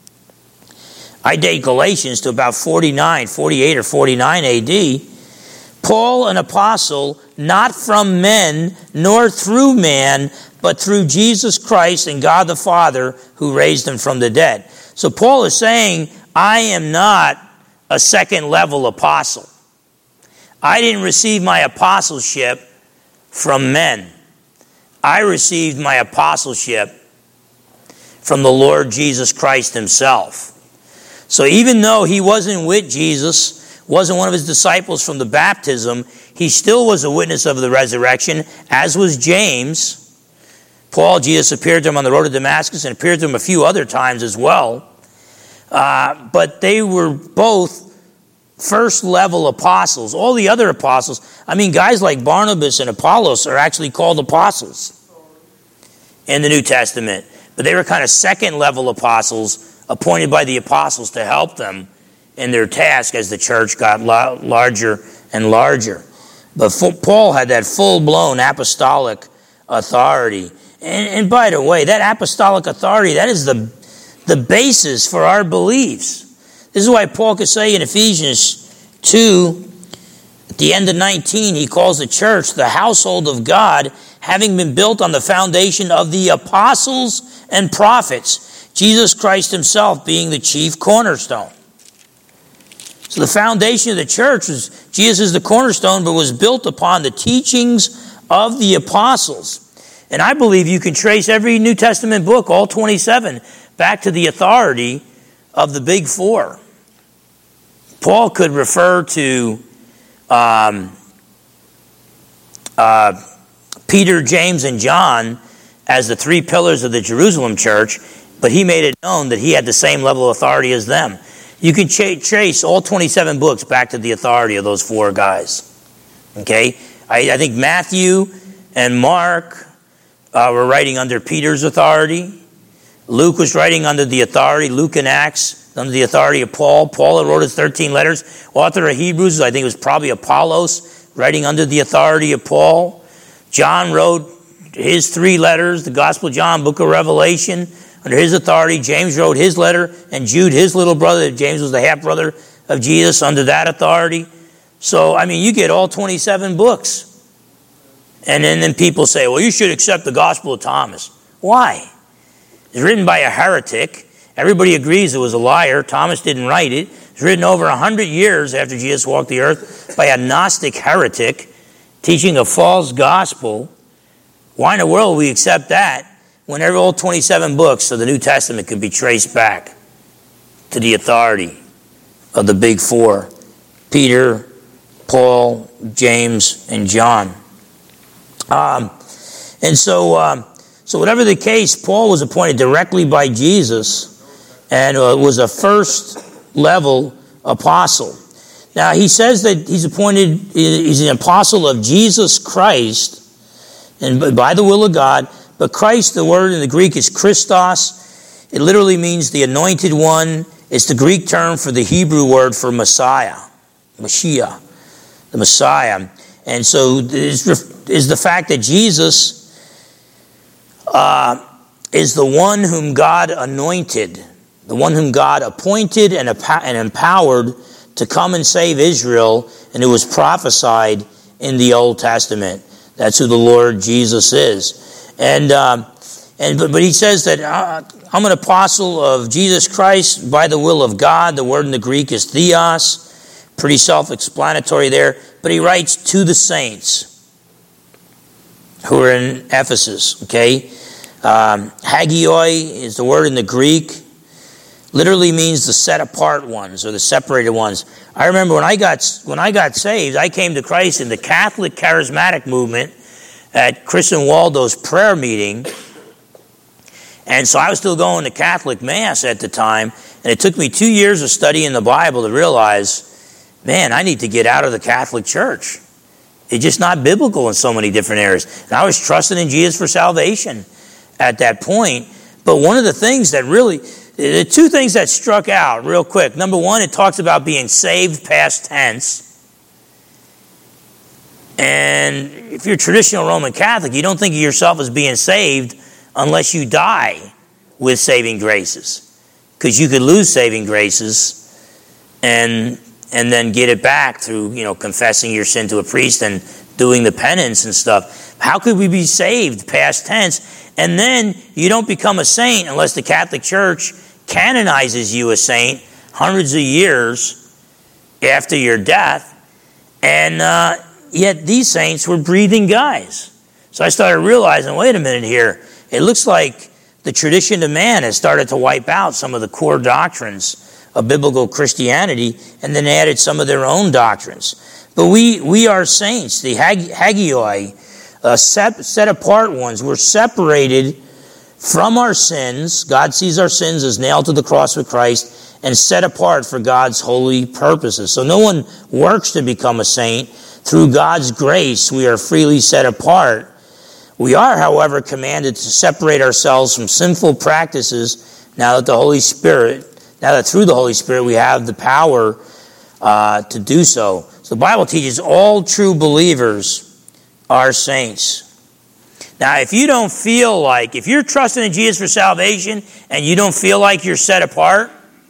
I date Galatians to about 48 or 49 AD. Paul, an apostle, not from men, nor through man, but through Jesus Christ and God the Father, who raised him from the dead. So Paul is saying, I am not a second-level apostle. I didn't receive my apostleship from men. I received my apostleship from the Lord Jesus Christ himself. So even though he wasn't with Jesus, wasn't one of his disciples from the baptism, he still was a witness of the resurrection, as was James. Paul, Jesus appeared to him on the road to Damascus and appeared to him a few other times as well. But they were both first-level apostles. All the other apostles, guys like Barnabas and Apollos are actually called apostles in the New Testament. But they were kind of second-level apostles appointed by the apostles to help them in their task as the church got larger and larger. But Paul had that full-blown apostolic authority. And by the way, that apostolic authority, that is the basis for our beliefs. This is why Paul could say in Ephesians 2, at the end of 19, he calls the church the household of God, having been built on the foundation of the apostles and prophets, Jesus Christ himself being the chief cornerstone. So the foundation of the church was, Jesus is the cornerstone, but was built upon the teachings of the apostles. And I believe you can trace every New Testament book, all 27, back to the authority of the big four. Paul could refer to Peter, James, and John as the three pillars of the Jerusalem church, but he made it known that he had the same level of authority as them. You can trace all 27 books back to the authority of those four guys. Okay? I think Matthew and Mark were writing under Peter's authority. Luke was writing under the authority, Luke and Acts, under the authority of Paul. Paul wrote his 13 letters. Author of Hebrews, I think it was probably Apollos, writing under the authority of Paul. John wrote his 3 letters, the Gospel of John, Book of Revelation, under his authority. James wrote his letter, and Jude, his little brother. James was the half-brother of Jesus, under that authority. So, you get all 27 books. And then people say, well, you should accept the Gospel of Thomas. Why? It's written by a heretic. Everybody agrees it was a liar. Thomas didn't write it. It's written over 100 years after Jesus walked the earth by a Gnostic heretic teaching a false gospel. Why in the world would we accept that when all 27 books of the New Testament could be traced back to the authority of the big four? Peter, Paul, James, and John. So whatever the case, Paul was appointed directly by Jesus and was a first-level apostle. Now, he says that he's an apostle of Jesus Christ, and by the will of God. But Christ, the word in the Greek is Christos. It literally means the anointed one. It's the Greek term for the Hebrew word for Messiah, Mashiach, the Messiah. And so is the fact that Jesus is the one whom God anointed, the one whom God appointed and empowered to come and save Israel, and it was prophesied in the Old Testament. That's who the Lord Jesus is. But he says that I'm an apostle of Jesus Christ by the will of God. The word in the Greek is theos. Pretty self-explanatory there. But he writes to the saints who are in Ephesus. Okay, hagioi is the word in the Greek. Literally means the set-apart ones or the separated ones. I remember when I got saved, I came to Christ in the Catholic Charismatic movement at Chris and Waldo's prayer meeting. And so I was still going to Catholic Mass at the time, and it took me 2 years of studying the Bible to realize, man, I need to get out of the Catholic Church. It's just not biblical in so many different areas. And I was trusting in Jesus for salvation at that point. But one of the things that really, the two things that struck out real quick. Number one, it talks about being saved past tense. And if you're traditional Roman Catholic, you don't think of yourself as being saved unless you die with saving graces. Because you could lose saving graces and then get it back through, confessing your sin to a priest and doing the penance and stuff. How could we be saved past tense? And then you don't become a saint unless the Catholic Church canonizes you a saint hundreds of years after your death. And yet these saints were breathing guys. So I started realizing, wait a minute here. It looks like the tradition of man has started to wipe out some of the core doctrines of biblical Christianity and then added some of their own doctrines. But we are saints, the hagioi, set apart ones. We're separated from our sins. God sees our sins as nailed to the cross with Christ and set apart for God's holy purposes. So no one works to become a saint. Through God's grace, we are freely set apart. We are, however, commanded to separate ourselves from sinful practices now that through the Holy Spirit we have the power to do so. So the Bible teaches all true believers are saints. Now, if you're trusting in Jesus for salvation and you don't feel like you're set apart,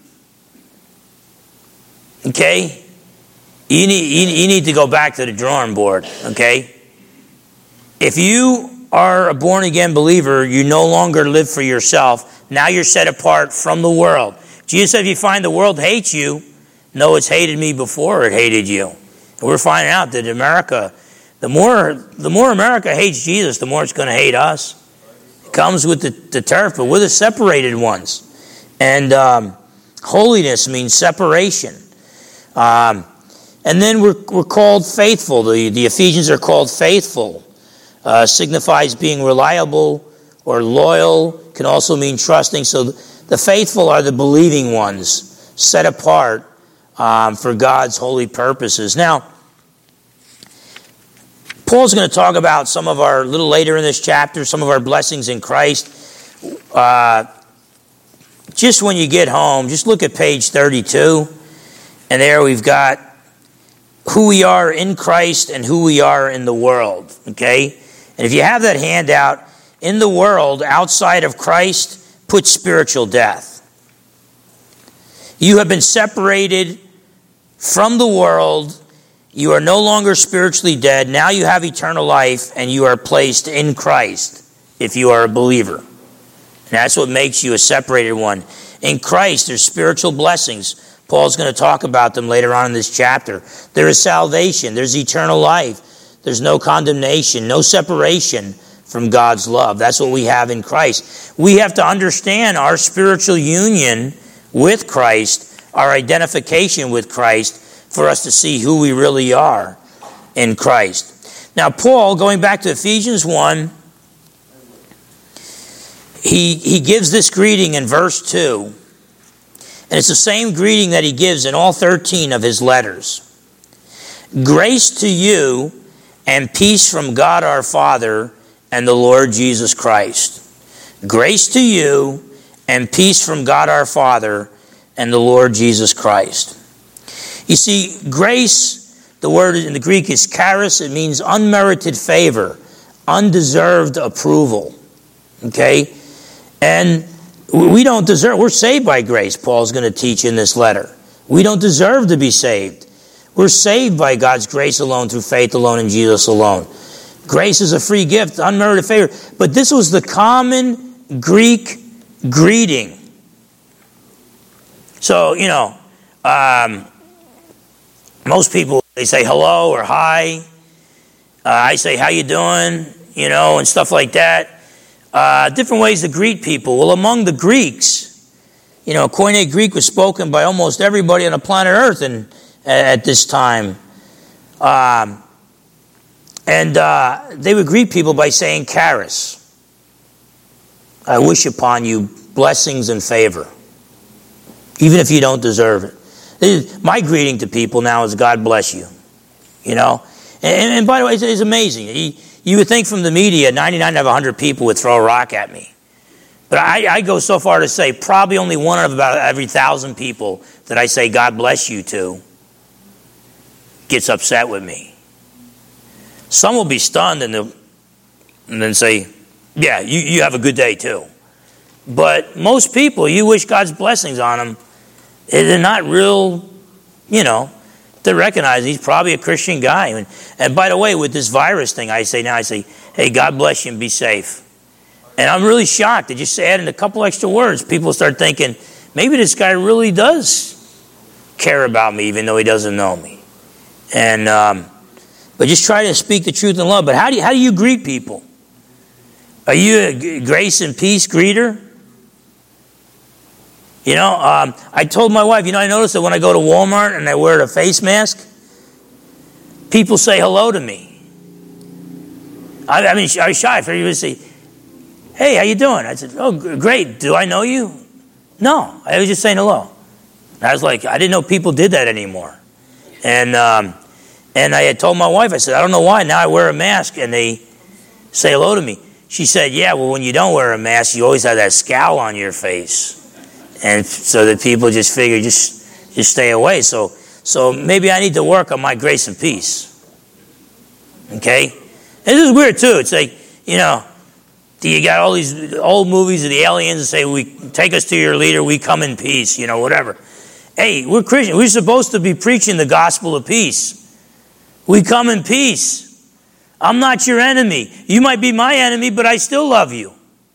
okay, you need to go back to the drawing board, okay? If you are a born-again believer, you no longer live for yourself. Now you're set apart from the world. Jesus said, if you find the world hates you, know it's hated me before it hated you. And we're finding out that America, the more America hates Jesus, the more it's going to hate us. It comes with the turf, but we're the separated ones. And holiness means separation. And then we're called faithful. The Ephesians are called faithful. Signifies being reliable or loyal, can also mean trusting. So the faithful are the believing ones, set apart for God's holy purposes. Now, Paul's going to talk about a little later in this chapter, some of our blessings in Christ. Just when you get home, just look at page 32. And there we've got who we are in Christ and who we are in the world. Okay? And if you have that handout, in the world, outside of Christ, put spiritual death. You have been separated from the world. You are no longer spiritually dead. Now you have eternal life, and you are placed in Christ if you are a believer. And that's what makes you a separated one. In Christ, there's spiritual blessings. Paul's going to talk about them later on in this chapter. There is salvation. There's eternal life. There's no condemnation, no separation from God's love. That's what we have in Christ. We have to understand our spiritual union with Christ, our identification with Christ, for us to see who we really are in Christ. Now, Paul, going back to Ephesians 1, he gives this greeting in verse 2. And it's the same greeting that he gives in all 13 of his letters. Grace to you and peace from God our Father and the Lord Jesus Christ. Grace to you and peace from God our Father and the Lord Jesus Christ. You see, grace, the word in the Greek is charis. It means unmerited favor, undeserved approval. Okay? And we don't deserve, we're saved by grace, Paul's going to teach in this letter. We don't deserve to be saved. We're saved by God's grace alone, through faith alone, in Jesus alone. Grace is a free gift, unmerited favor. But this was the common Greek greeting. So, most people, they say hello or hi. I say, how you doing? And stuff like that. Different ways to greet people. Well, among the Greeks, Koine Greek was spoken by almost everybody on the planet Earth at this time. And they would greet people by saying charis. I wish upon you blessings and favor, even if you don't deserve it. My greeting to people now is God bless you. You know? And by the way, it's amazing. You would think from the media, 99 out of 100 people would throw a rock at me. But I go so far to say probably only one out of about every 1,000 people that I say God bless you to gets upset with me. Some will be stunned and then say, yeah, you have a good day too. But most people, you wish God's blessings on them, they're not real, they recognize he's probably a Christian guy. And by the way, with this virus thing, I say, hey, God bless you and be safe. And I'm really shocked that just adding a couple extra words, people start thinking, maybe this guy really does care about me, even though he doesn't know me. And but just try to speak the truth in love. But how do you greet people? Are you a grace and peace greeter? I told my wife, I noticed that when I go to Walmart and I wear a face mask, people say hello to me. I was shy for you to say, hey, how you doing? I said, oh, great. Do I know you? No, I was just saying hello. I was like, I didn't know people did that anymore. And I had told my wife, I said, I don't know why. Now I wear a mask and they say hello to me. She said, yeah, well, when you don't wear a mask, you always have that scowl on your face. And so that people just figure, just stay away. So maybe I need to work on my grace and peace. Okay? And this is weird too. It's like, you got all these old movies of the aliens that say, "We take us to your leader, we come in peace," whatever. Hey, we're Christians. We're supposed to be preaching the gospel of peace. We come in peace. I'm not your enemy. You might be my enemy, but I still love you.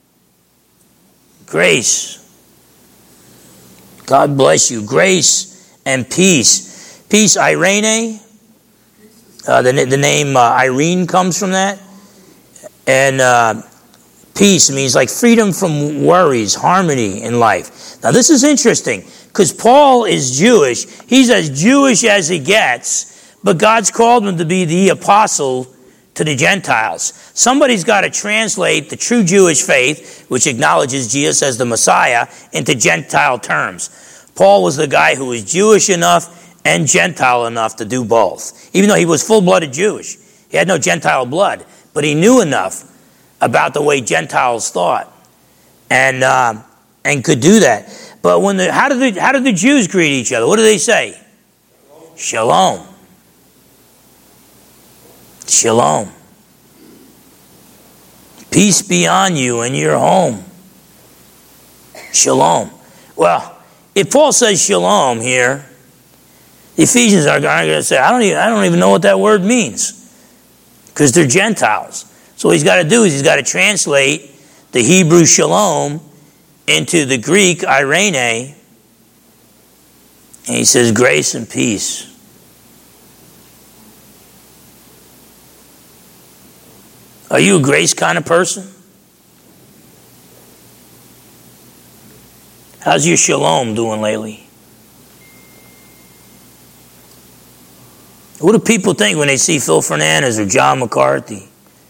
Grace. God bless you. Grace and peace. Peace, Irene. The name Irene comes from that. And peace means like freedom from worries, harmony in life. Now this is interesting because Paul is Jewish. He's as Jewish as he gets, but God's called him to be the apostle to the Gentiles. Somebody's got to translate the true Jewish faith, which acknowledges Jesus as the Messiah, into Gentile terms. Paul was the guy who was Jewish enough and Gentile enough to do both. Even though he was full-blooded Jewish. He had no Gentile blood, but he knew enough about the way Gentiles thought and could do that. But how do the Jews greet each other? What do they say? Shalom. Shalom. Peace be on you and your home. Shalom. Well, if Paul says shalom here, the Ephesians are going to say, I don't even know what that word means, because they're Gentiles. So what he's got to do is he's got to translate the Hebrew shalom into the Greek Irene, and he says grace and peace. Are you a grace kind of person? How's your shalom doing lately? What do people think when they see Phil Fernandez or John McCarthy?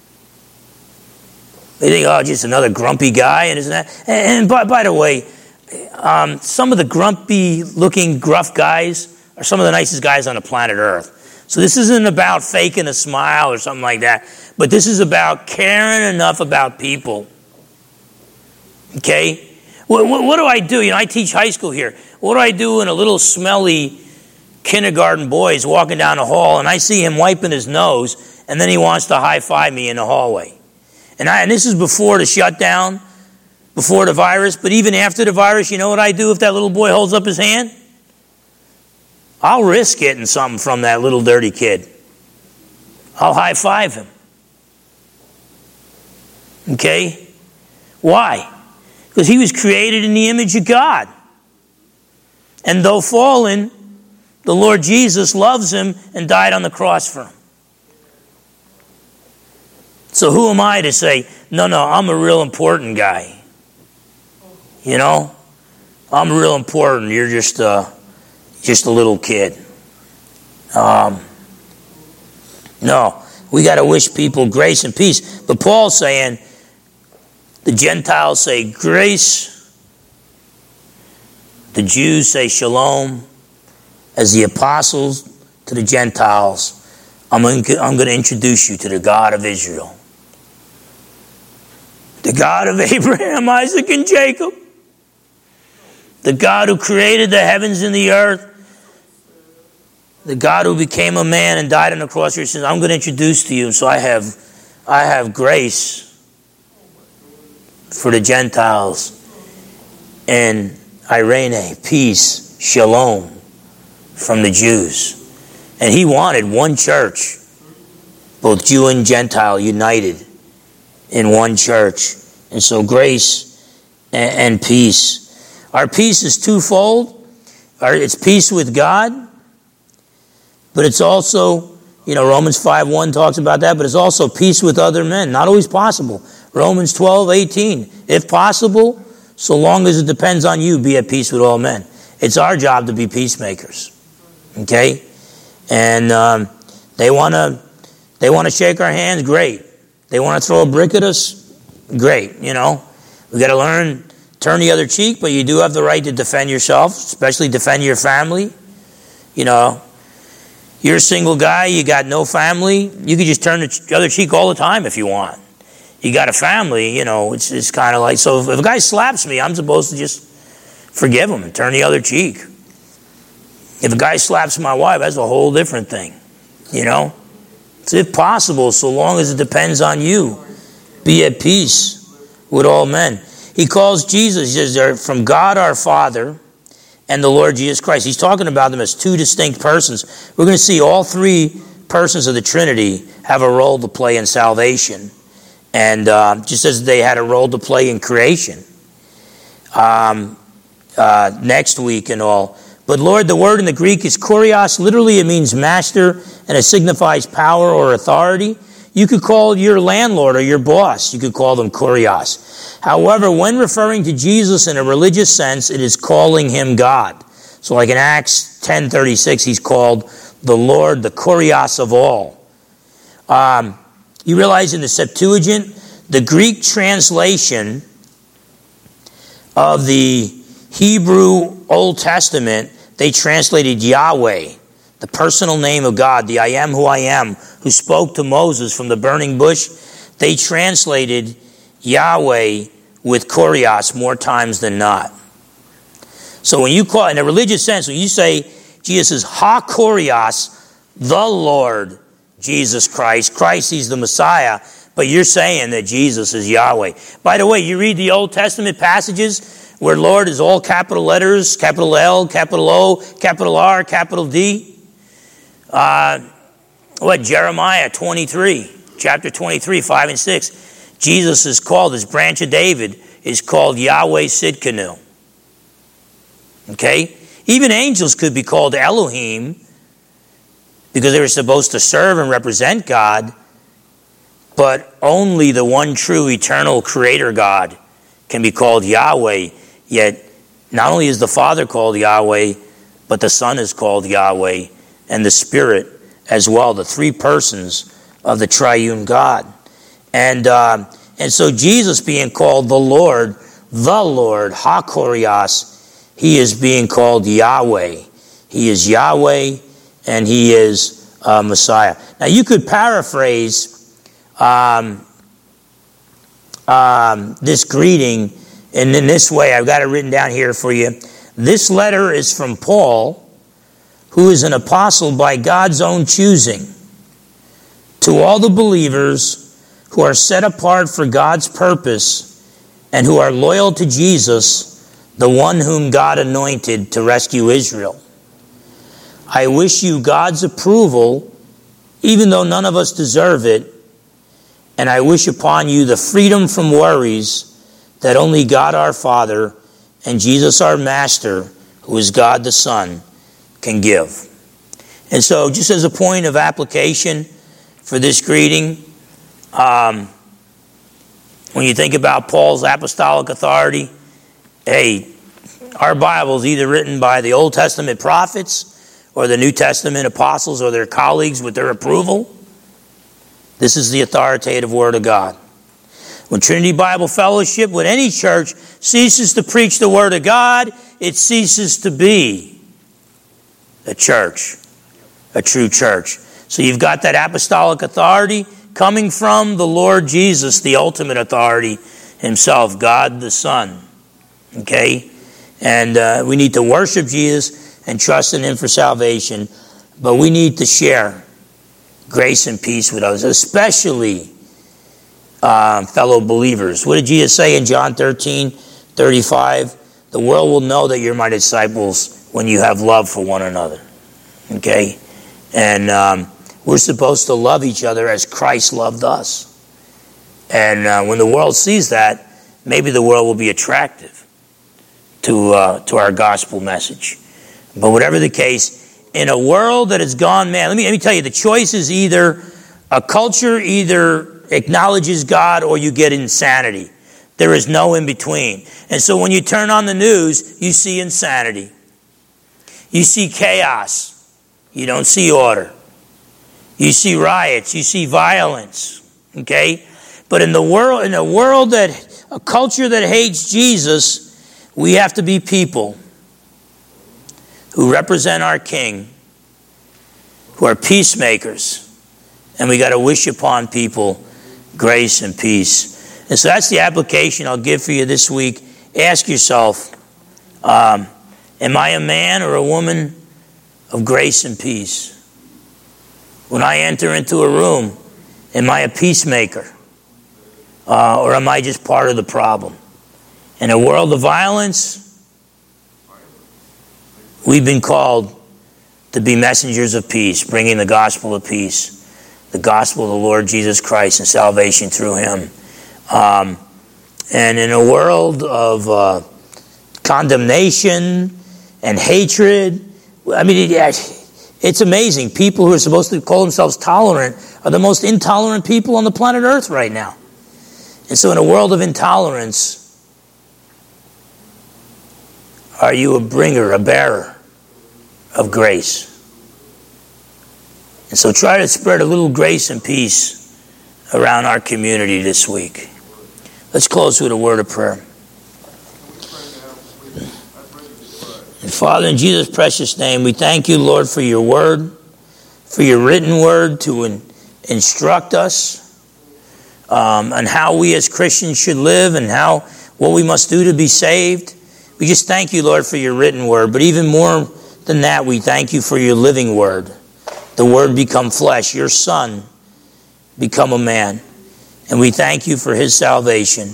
They think, oh, just another grumpy guy and isn't that? And by the way, some of the grumpy-looking, gruff guys are some of the nicest guys on the planet Earth. So this isn't about faking a smile or something like that, but this is about caring enough about people. Okay? What do I do? I teach high school here. What do I do when a little smelly kindergarten boy is walking down the hall and I see him wiping his nose and then he wants to high-five me in the hallway? And this is before the shutdown, before the virus, but even after the virus, you know what I do if that little boy holds up his hand? I'll risk getting something from that little dirty kid. I'll high-five him. Okay? Why? Because he was created in the image of God. And though fallen, the Lord Jesus loves him and died on the cross for him. So who am I to say, no, I'm a real important guy. I'm real important. You're just a little kid. No, we got to wish people grace and peace. But Paul's saying, The Gentiles say grace. The Jews say shalom. As the apostles to the Gentiles, I'm going to introduce you to the God of Israel. The God of Abraham, Isaac, and Jacob. The God who created the heavens and the earth. The God who became a man and died on the cross for your sins. I'm going to introduce to you. So I have grace for the Gentiles. And Irene, peace, shalom from the Jews. And he wanted one church, both Jew and Gentile united in one church. And so grace and peace. Our peace is twofold. It's peace with God, but it's also, Romans 5:1 talks about that, but it's also peace with other men. Not always possible. Romans 12:18. If possible, so long as it depends on you, be at peace with all men. It's our job to be peacemakers. Okay? And they want to shake our hands, great. They want to throw a brick at us, great. We got to learn, turn the other cheek, but you do have the right to defend yourself, especially defend your family. You're a single guy, you got no family, you could just turn the other cheek all the time if you want. You got a family, it's kind of like, so if a guy slaps me, I'm supposed to just forgive him and turn the other cheek. If a guy slaps my wife, that's a whole different thing. It's if possible, so long as it depends on you. Be at peace with all men. He calls Jesus, he says, from God our Father and the Lord Jesus Christ. He's talking about them as two distinct persons. We're going to see all three persons of the Trinity have a role to play in salvation. And just as they had a role to play in creation. Next week and all. But Lord, the word in the Greek is kurios. Literally, it means master, and it signifies power or authority. You could call your landlord or your boss, you could call them kurios. However, when referring to Jesus in a religious sense, it is calling him God. So like in Acts 10:36, he's called the Lord, the kurios of all. You realize in the Septuagint, the Greek translation of the Hebrew Old Testament, they translated Yahweh, the personal name of God, the I am who I am, who spoke to Moses from the burning bush. They translated Yahweh with kurios more times than not. So when you call, in a religious sense, when you say Jesus is ha-kurios, the Lord Jesus Christ, he's the Messiah, but you're saying that Jesus is Yahweh. By the way, you read the Old Testament passages where Lord is all capital letters, capital L, capital O, capital R, capital D. Jeremiah 23, chapter 23, 5 and 6. Jesus is called, this branch of David is called Yahweh Sidkenu. Okay? Even angels could be called Elohim because they were supposed to serve and represent God, but only the one true eternal creator God can be called Yahweh. Yet, not only is the Father called Yahweh, but the Son is called Yahweh, and the Spirit as well, the three persons of the triune God. And so Jesus being called the Lord, ha-kurios, he is being called Yahweh. He is Yahweh, and he is Messiah. Now, you could paraphrase this greeting and in this way. I've got it written down here for you. This letter is from Paul, who is an apostle by God's own choosing, to all the believers who are set apart for God's purpose and who are loyal to Jesus, the one whom God anointed to rescue Israel. I wish you God's approval, even though none of us deserve it, and I wish upon you the freedom from worries that only God our Father and Jesus our Master, who is God the Son, can give. And so, just as a point of application for this greeting, when you think about Paul's apostolic authority, our Bible is either written by the Old Testament prophets or the New Testament apostles or their colleagues with their approval. This is the authoritative Word of God. When Trinity Bible Fellowship, when any church ceases to preach the Word of God, it ceases to be a church, a true church. So you've got that apostolic authority coming from the Lord Jesus, the ultimate authority himself, God the Son. Okay? And we need to worship Jesus and trust in him for salvation. But we need to share grace and peace with others, especially fellow believers. What did Jesus say in John 13:35? The world will know that you're my disciples when you have love for one another. Okay? And we're supposed to love each other as Christ loved us. And when the world sees that, maybe the world will be attractive to our gospel message. But whatever the case, in a world that has gone mad, let me tell you, the choice is either a culture either acknowledges God or you get insanity. There is no in between. And so when you turn on the news, you see insanity. You see chaos. You don't see order. You see riots. You see violence. Okay? But in a culture that hates Jesus, we have to be people who represent our King, who are peacemakers, and we got to wish upon people grace and peace. And so that's the application I'll give for you this week. Ask yourself, am I a man or a woman of grace and peace? When I enter into a room, am I a peacemaker? Or am I just part of the problem? In a world of violence, we've been called to be messengers of peace, bringing the gospel of peace, the gospel of the Lord Jesus Christ and salvation through him. And in a world of condemnation and hatred, I mean, it's amazing. People who are supposed to call themselves tolerant are the most intolerant people on the planet Earth right now. And so in a world of intolerance, are you a bringer, a bearer of grace? And so try to spread a little grace and peace around our community this week. Let's close with a word of prayer. And Father, in Jesus' precious name, we thank you, Lord, for your word, for your written word to instruct us on how we as Christians should live and what we must do to be saved. We just thank you, Lord, for your written word. But even more than that, we thank you for your living word. The word become flesh. Your Son become a man. And we thank you for his salvation.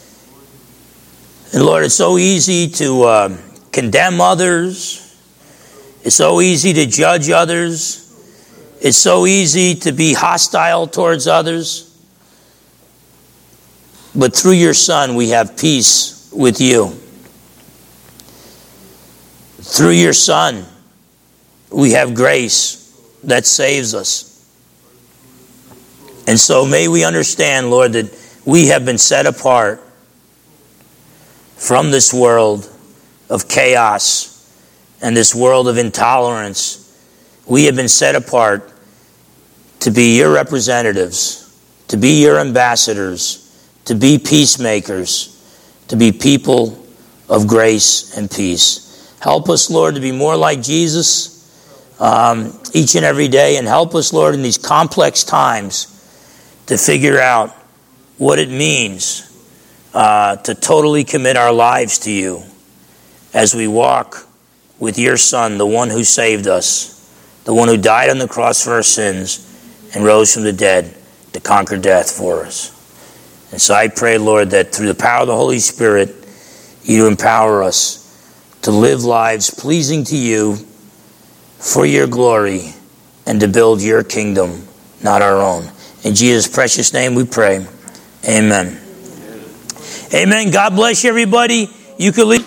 And Lord, it's so easy to condemn others. It's so easy to judge others. It's so easy to be hostile towards others. But through your Son, we have peace with you. Through your Son, we have grace that saves us. And so may we understand, Lord, that we have been set apart from this world of chaos and this world of intolerance. We have been set apart to be your representatives, to be your ambassadors, to be peacemakers, to be people of grace and peace. Help us, Lord, to be more like Jesus each and every day, and help us, Lord, in these complex times to figure out what it means to totally commit our lives to you as we walk with your Son, the one who saved us, the one who died on the cross for our sins and rose from the dead to conquer death for us. And so I pray, Lord, that through the power of the Holy Spirit, you empower us to live lives pleasing to you for your glory and to build your kingdom, not our own. In Jesus' precious name we pray. Amen. Amen. God bless you, everybody. You can leave.